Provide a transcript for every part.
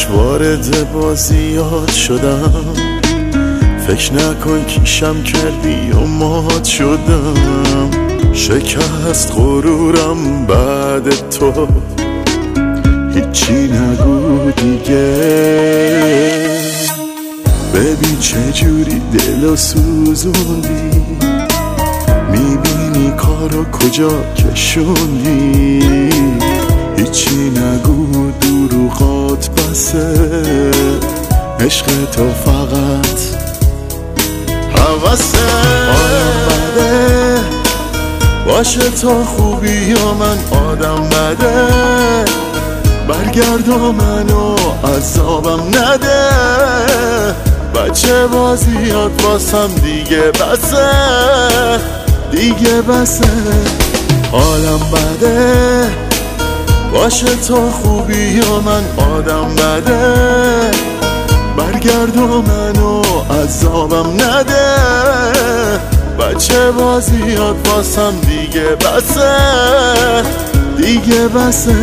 وارد بازیات شدم، فکر نکن کیشم کردی و مات شدم. شکست غرورم بعد تو، هیچی نگو دیگه. ببین چجوری دلو سوزوندی، میبینی کارو کجا کشوندی. هیچی نگو دروغات بسه، عشق تو فقط حواسه. آدم بده باشه تا خوبی یا من آدم بده، برگرد و منو عذابم نده. بچه بازیات واسم دیگه بسه، دیگه بسه. حالم بده باشه تا خوبی یا من آدم بده، برگرد و منو عذابم نده. بچه بازیات واسم دیگه بسه، دیگه بسه.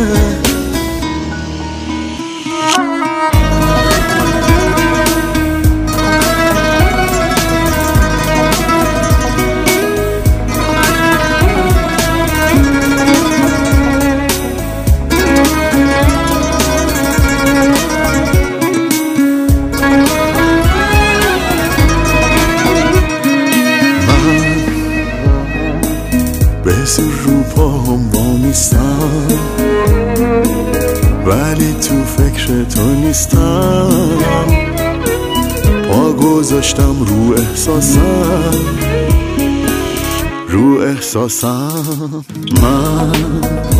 به زور رو پاهم وامیستم، ولی تو فکر تو نیستم. پا گذاشتم رو احساسم، رو احساسم. من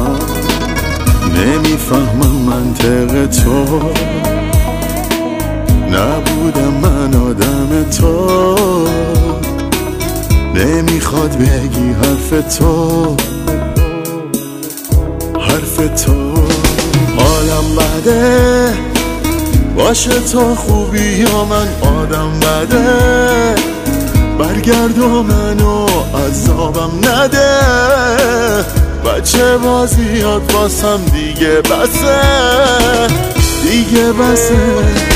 نمیفهمم منطق تو، نبودم من آدم تو. نمیخواد بگی حرف تو، حرف تو. حالم بده باشه تا خوبی یا من آدم بده، برگرد و منو عذابم نده. بچه بازیات واسم دیگه بسه، دیگه بسه.